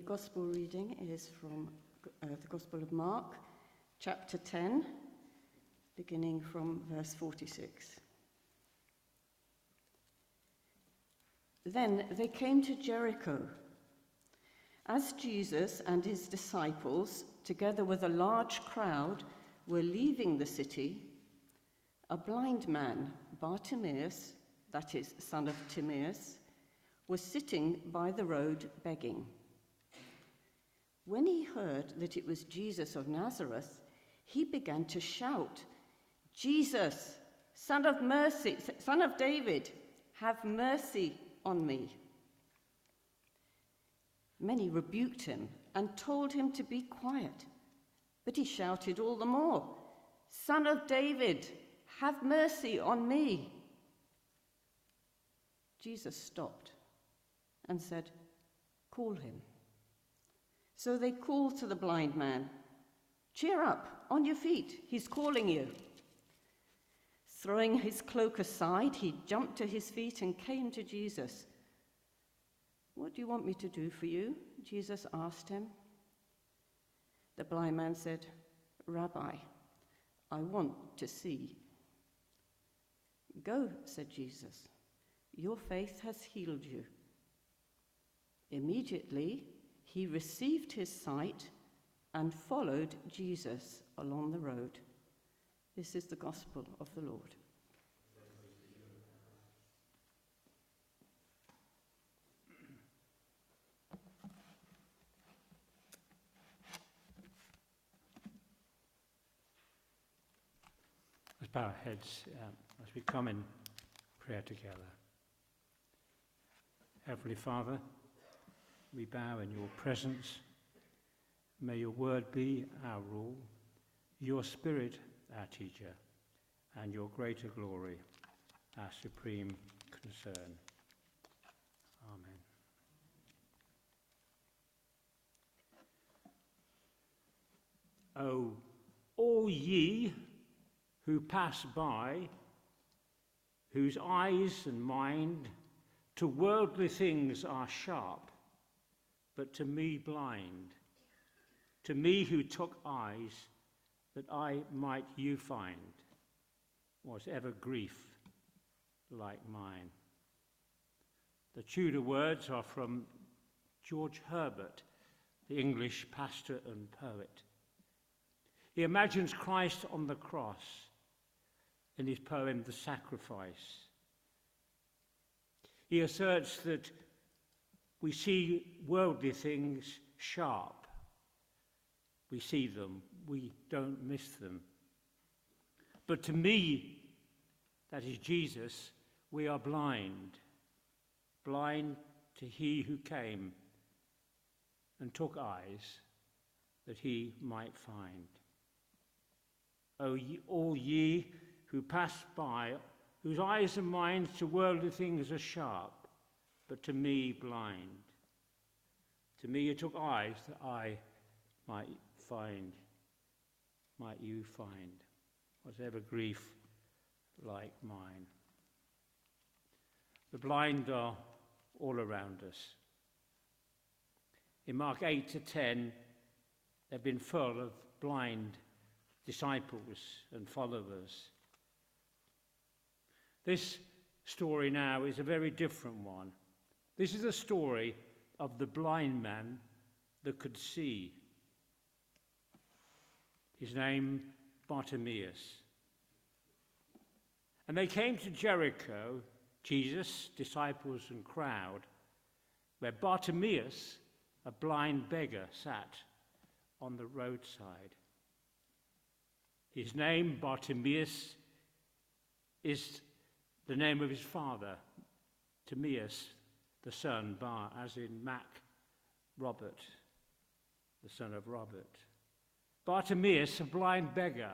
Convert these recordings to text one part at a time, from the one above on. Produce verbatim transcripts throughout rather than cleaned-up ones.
Gospel reading is from uh, the Gospel of Mark, chapter ten, beginning from verse forty-six. Then they came to Jericho. As Jesus and his disciples, together with a large crowd, were leaving the city, a blind man, Bartimaeus, that is, son of Timaeus, was sitting by the road begging. When he heard that it was Jesus of Nazareth, he began to shout, "Jesus, son of mercy, son of David, have mercy on me." Many rebuked him and told him to be quiet, but he shouted all the more, "Son of David, have mercy on me." Jesus stopped and said, "Call him." So they called to the blind man, "Cheer up, on your feet, he's calling you." Throwing his cloak aside, he jumped to his feet and came to Jesus. "What do you want me to do for you?" Jesus asked him. The blind man said, "Rabbi, I want to see." "Go," said Jesus, "your faith has healed you." Immediately, he received his sight and followed Jesus along the road. This is the gospel of the Lord. Let's bow our heads um, as we come in prayer together. Heavenly Father, we bow in your presence. May your word be our rule, your spirit our teacher, and your greater glory our supreme concern. Amen. O all ye who pass by, whose eyes and mind to worldly things are sharp, but to me blind, to me who took eyes that I might you find, was ever grief like mine. The Tudor words are from George Herbert, the English pastor and poet. He imagines Christ on the cross in his poem, The Sacrifice. He asserts that we see worldly things sharp. We see them, we don't miss them. But to me, that is Jesus, we are blind, blind to he who came and took eyes that he might find. O ye, all ye who pass by, whose eyes and minds to worldly things are sharp, but to me blind. To me you took eyes that I might find, might you find, whatever grief like mine. The blind are all around us. In Mark eight to ten, they've been full of blind disciples and followers. This story now is a very different one. This is a story of the blind man that could see. His name, Bartimaeus. And they came to Jericho, Jesus, disciples and crowd, where Bartimaeus, a blind beggar, sat on the roadside. His name, Bartimaeus, is the name of his father, Timaeus, the son, Bar, as in Mac, Robert, the son of Robert. Bartimaeus, a blind beggar,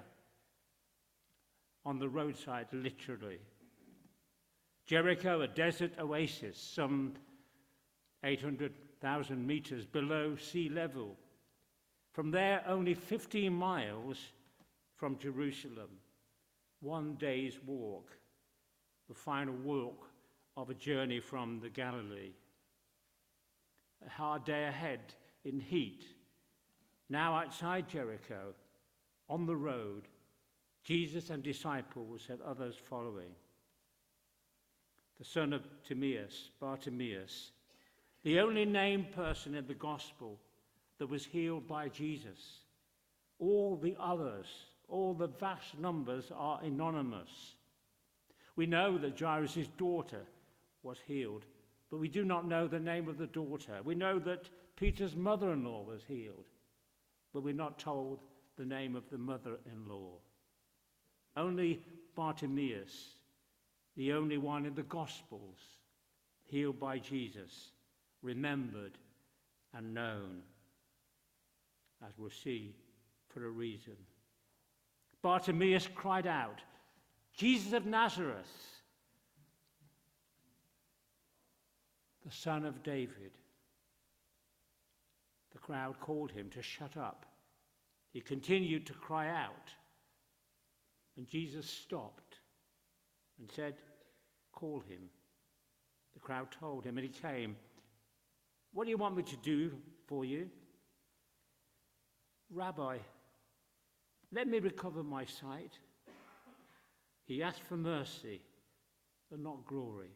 on the roadside, literally. Jericho, a desert oasis, some eight hundred thousand meters below sea level. From there, only fifteen miles from Jerusalem, one day's walk, the final walk of a journey from the Galilee. A hard day ahead in heat. Now outside Jericho, on the road, Jesus and disciples had others following. The son of Timaeus, Bartimaeus, the only named person in the gospel that was healed by Jesus. All the others, all the vast numbers are anonymous. We know that Jairus' daughter was healed, but we do not know the name of the daughter. We know that Peter's mother-in-law was healed, but we're not told the name of the mother-in-law. Only Bartimaeus, the only one in the Gospels healed by Jesus, remembered and known, as we'll see, for a reason. Bartimaeus cried out, "Jesus of Nazareth, the son of David." The crowd called him to shut up. He continued to cry out, and Jesus stopped and said, "Call him." The crowd told him, and he came. "What do you want me to do for you?" "Rabbi, let me recover my sight." He asked for mercy, but not glory.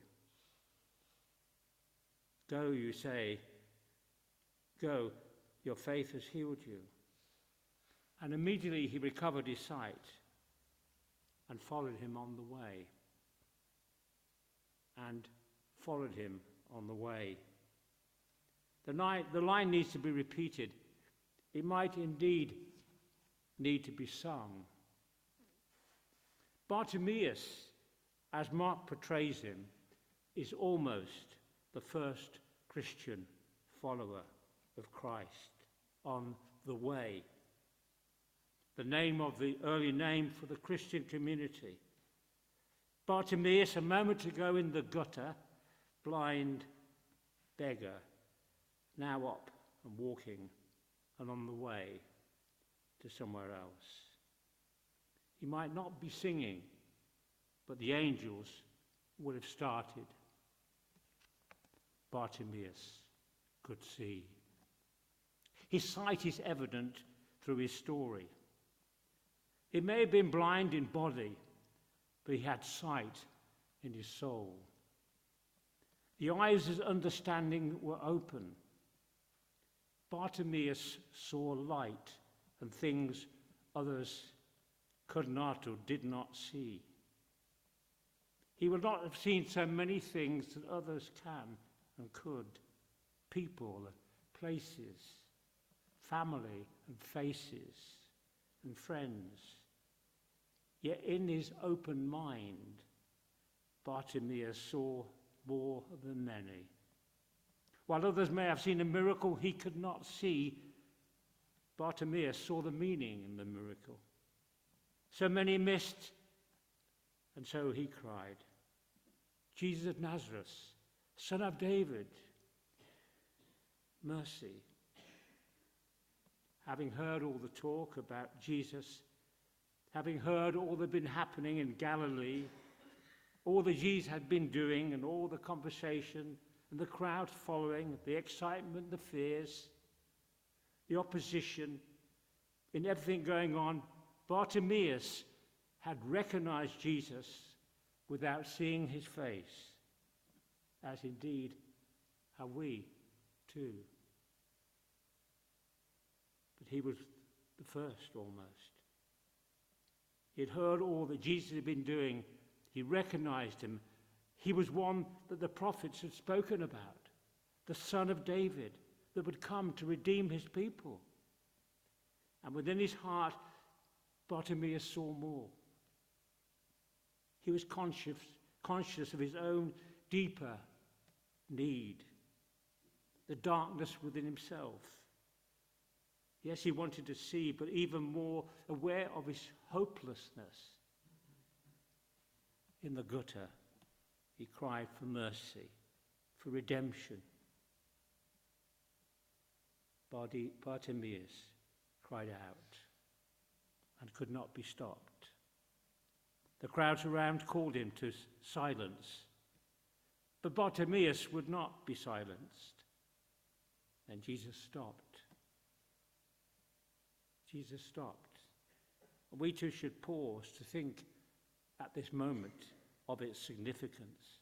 "Go," you say, "go, your faith has healed you." And immediately he recovered his sight and followed him on the way. And followed him on the way. The, ni- the line needs to be repeated. It might indeed need to be sung. Bartimaeus, as Mark portrays him, is almost the first Christian follower of Christ on the way. The name of the early name for the Christian community. Bartimaeus, a moment ago in the gutter, blind beggar, now up and walking and on the way to somewhere else. He might not be singing, but the angels would have started. Bartimaeus could see. His sight is evident through his story. He may have been blind in body, but he had sight in his soul. The eyes of his understanding were open. Bartimaeus saw light and things others could not or did not see. He would not have seen so many things that others can and could. People, places, family and faces and friends. Yet in his open mind, Bartimaeus saw more than many. While others may have seen a miracle he could not see, Bartimaeus saw the meaning in the miracle. So many missed, and so he cried, "Jesus of Nazareth, Son of David, mercy." Having heard all the talk about Jesus, having heard all that had been happening in Galilee, all that Jesus had been doing and all the conversation and the crowd following, the excitement, the fears, the opposition, in everything going on, Bartimaeus had recognized Jesus without seeing his face, as indeed have we too. But he was the first almost. He had heard all that Jesus had been doing. He recognized him. He was one that the prophets had spoken about, the Son of David that would come to redeem his people. And within his heart, Bartimaeus saw more. He was conscious, conscious of his own deeper need, the darkness within himself. Yes, he wanted to see, but even more aware of his hopelessness. In the gutter, he cried for mercy, for redemption. Bartimaeus cried out and could not be stopped. The crowds around called him to silence, but Bartimaeus would not be silenced. Then Jesus stopped Jesus stopped. We too should pause to think at this moment of its significance.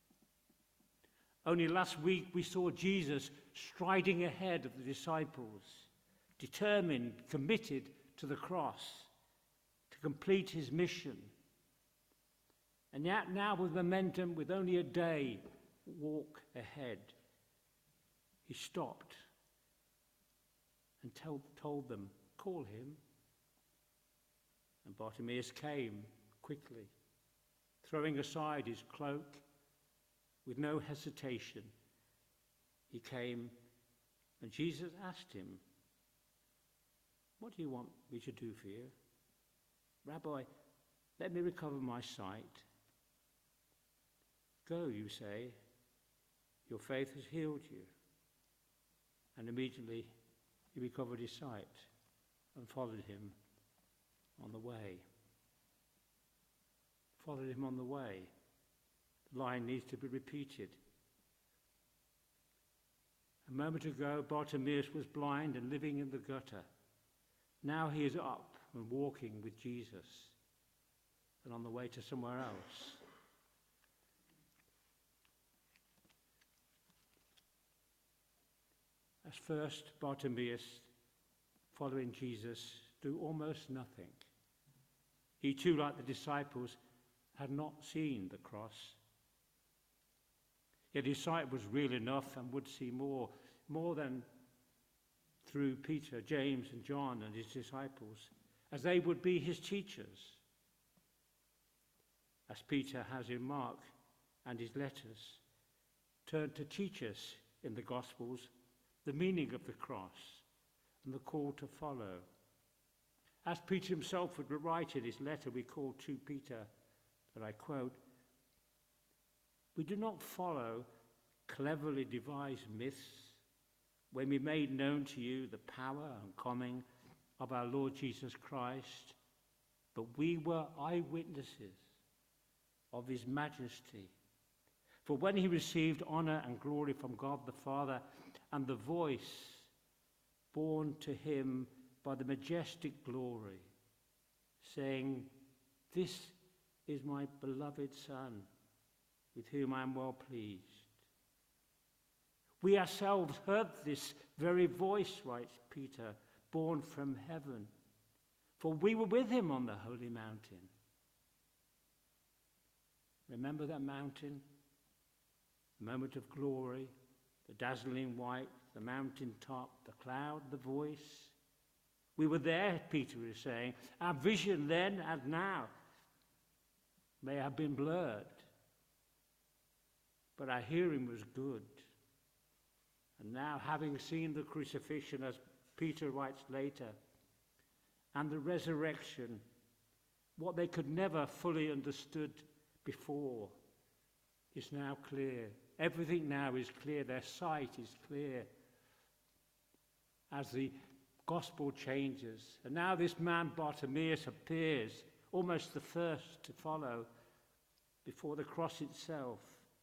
Only last week we saw Jesus striding ahead of the disciples, determined, committed to the cross, to complete his mission. And yet now with momentum, with only a day walk ahead, he stopped and told, told them, call him. And Bartimaeus came quickly, throwing aside his cloak. With no hesitation, he came, and Jesus asked him, what do you want me to do for you? Rabbi, let me recover my sight. Go, you say, your faith has healed you. And immediately he recovered his sight and followed him on the way. Followed him on the way. The line needs to be repeated. A moment ago, Bartimaeus was blind and living in the gutter. Now he is up and walking with Jesus and on the way to somewhere else. At first, Bartimaeus, following Jesus, do almost nothing. He too, like the disciples, had not seen the cross. Yet his sight was real enough and would see more, more than through Peter, James and John and his disciples, as they would be his teachers. As Peter has in Mark and his letters turned to teach us in the Gospels the meaning of the cross and the call to follow. As Peter himself would write in his letter we call to Peter, that I quote, we do not follow cleverly devised myths when we made known to you the power and coming of our Lord Jesus Christ, but we were eyewitnesses of his majesty. For when he received honor and glory from God the Father, and the voice borne to him by the majestic glory, saying, this is my beloved Son, with whom I am well pleased. We ourselves heard this very voice, writes Peter, born from heaven, for we were with him on the holy mountain. Remember that mountain? The moment of glory, the dazzling white, the mountain top, the cloud, the voice. We were there, Peter is saying. Our vision then and now may have been blurred, but our hearing was good. And now, having seen the crucifixion, as Peter writes later, and the resurrection, what they could never fully understood before is now clear. Everything now is clear. Their sight is clear as the gospel changes. And now this man Bartimaeus appears, almost the first to follow before the cross itself.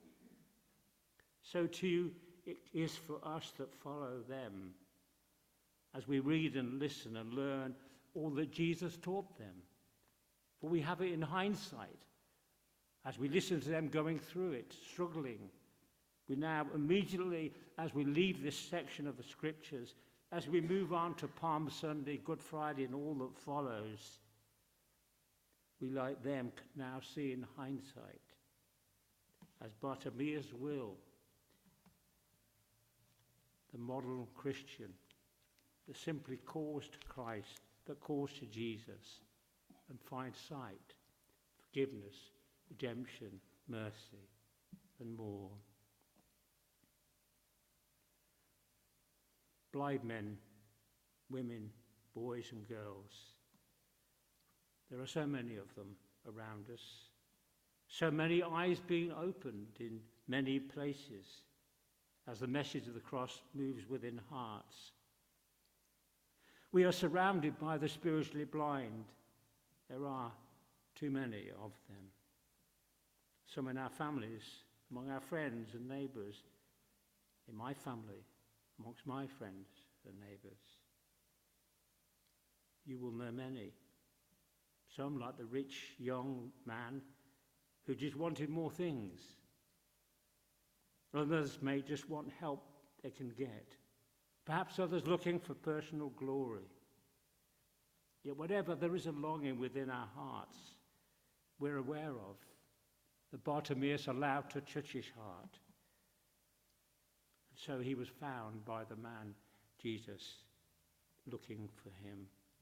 So too it is for us that follow them as we read and listen and learn all that Jesus taught them. For we have it in hindsight as we listen to them going through it, struggling. We now immediately, as we leave this section of the scriptures, as we move on to Palm Sunday, Good Friday, and all that follows, we, like them, can now see in hindsight, as Bartimaeus will, the model Christian that simply calls to Christ, that calls to Jesus, and finds sight, forgiveness, redemption, mercy, and more. Blind men, women, boys and girls. There are so many of them around us. So many eyes being opened in many places as the message of the cross moves within hearts. We are surrounded by the spiritually blind. There are too many of them. Some in our families, among our friends and neighbours, in my family, amongst my friends and neighbours. you will know many. Some, like the rich young man who just wanted more things. Others may just want help they can get. Perhaps others looking for personal glory. Yet whatever there is a longing within our hearts, we're aware of, that Bartimaeus allowed to touch his heart. And so he was found by the man, Jesus, looking for him.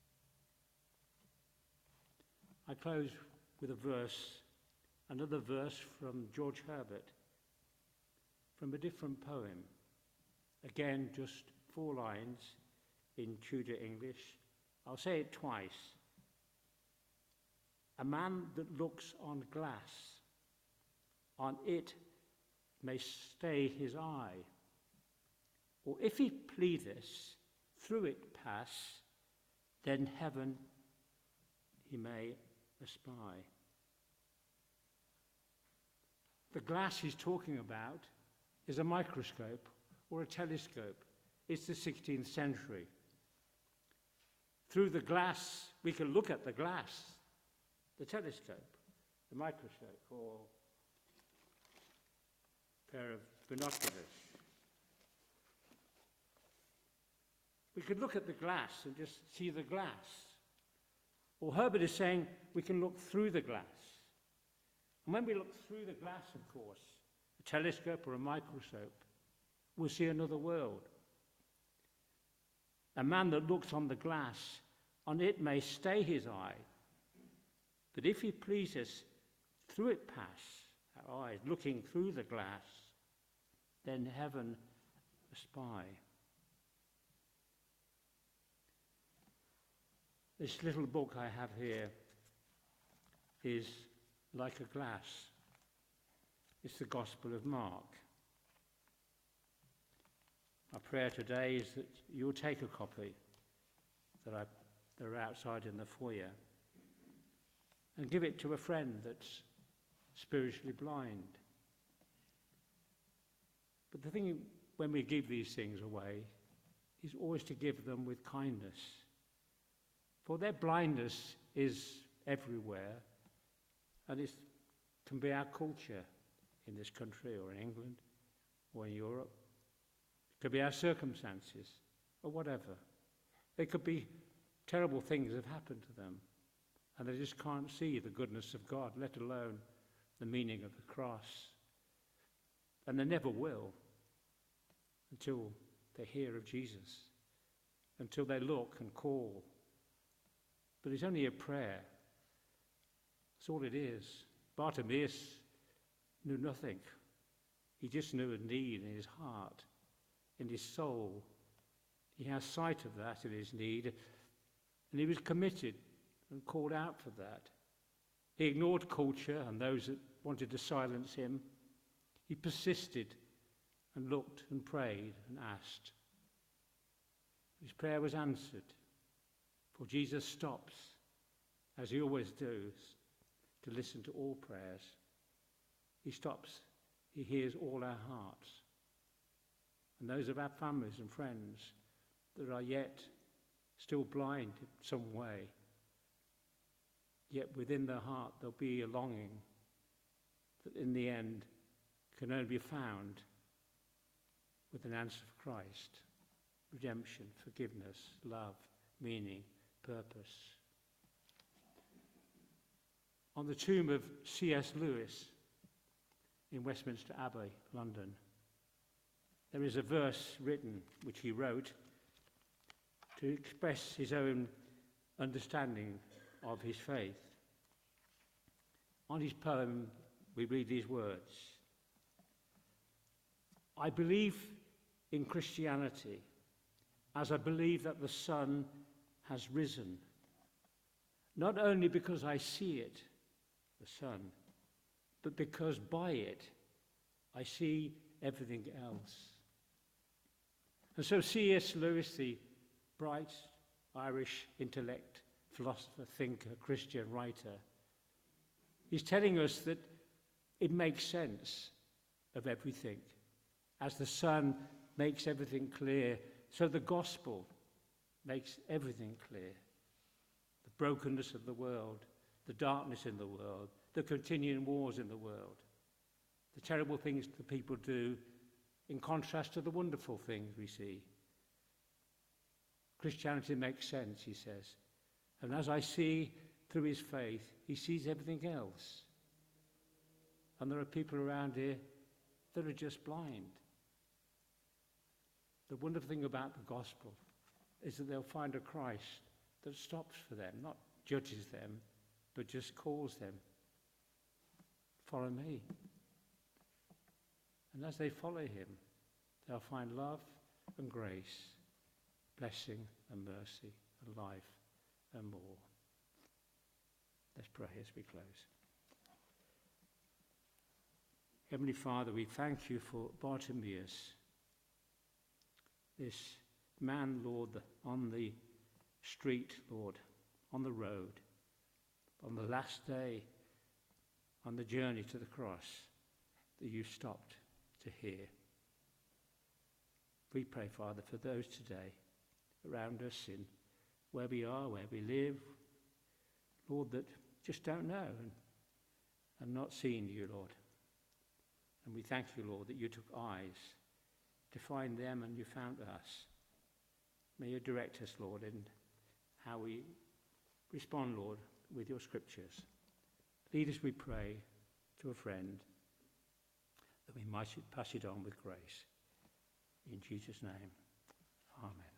I close with a verse, another verse from George Herbert, from a different poem. Again, just four lines in Tudor English. I'll say it twice. A man that looks on glass, on it may stay his eye, or if he pleadeth, through it pass, then heaven he may espy. The glass he's talking about is a microscope or a telescope. It's the sixteenth century. Through the glass, we can look at the glass, the telescope, the microscope, or a pair of binoculars. We could look at the glass and just see the glass. Or Herbert is saying we can look through the glass. And when we look through the glass, of course, a telescope or a microscope, we'll see another world. A man that looks on the glass, on it may stay his eye, but if he pleases, through it pass, our eyes, looking through the glass, then heaven espy. This little book I have here is like a glass. It's the Gospel of Mark. My prayer today is that you'll take a copy that I, that are outside in the foyer and give it to a friend that's spiritually blind. But the thing when we give these things away is always to give them with kindness. For their blindness is everywhere, and it can be our culture in this country or in England or in Europe. It could be our circumstances or whatever. It could be terrible things that have happened to them, and they just can't see the goodness of God, let alone the meaning of the cross. And they never will until they hear of Jesus, until they look and call. But it's only a prayer. That's all it is. Bartimaeus knew nothing. He just knew a need in his heart, in his soul. He has sight of that in his need, and he was committed and called out for that. He ignored culture and those that wanted to silence him. He persisted and looked and prayed and asked. His prayer was answered. For Jesus stops, as he always does, to listen to all prayers. He stops, he hears all our hearts. And those of our families and friends that are yet still blind in some way, yet within their heart there'll be a longing that in the end can only be found with an answer of Christ. Redemption, forgiveness, love, meaning, purpose. On the tomb of C S Lewis in Westminster Abbey, London, there is a verse written which he wrote to express his own understanding of his faith. On his poem, we read these words: I believe in Christianity as I believe that the sun has risen, not only because I see it, the sun, but because by it I see everything else. And so C S Lewis, the bright Irish intellect, philosopher, thinker, Christian writer, he's telling us that it makes sense of everything. As the sun makes everything clear, so the gospel makes everything clear. the brokenness of the world, the darkness in the world, the continuing wars in the world, the terrible things that people do in contrast to the wonderful things we see. Christianity makes sense, he says. And as I see through his faith, he sees everything else. And there are people around here that are just blind. The wonderful thing about the gospel is that they'll find a Christ that stops for them, not judges them, but just calls them. Follow me. And as they follow him, they'll find love and grace, blessing and mercy and life and more. Let's pray as we close. Heavenly Father, we thank you for Bartimaeus, this man, Lord, on the street, Lord, on the road, on the last day, on the journey to the cross, that you stopped to hear. We pray, Father, for those today around us in where we are, where we live, Lord, that just don't know and, and not seeing you, Lord. And we thank you, Lord, that you took eyes to find them and you found us. May you direct us, Lord, in how we respond, Lord, with your scriptures. Lead us, we pray, to a friend, that we might pass it on with grace. In Jesus' name, amen.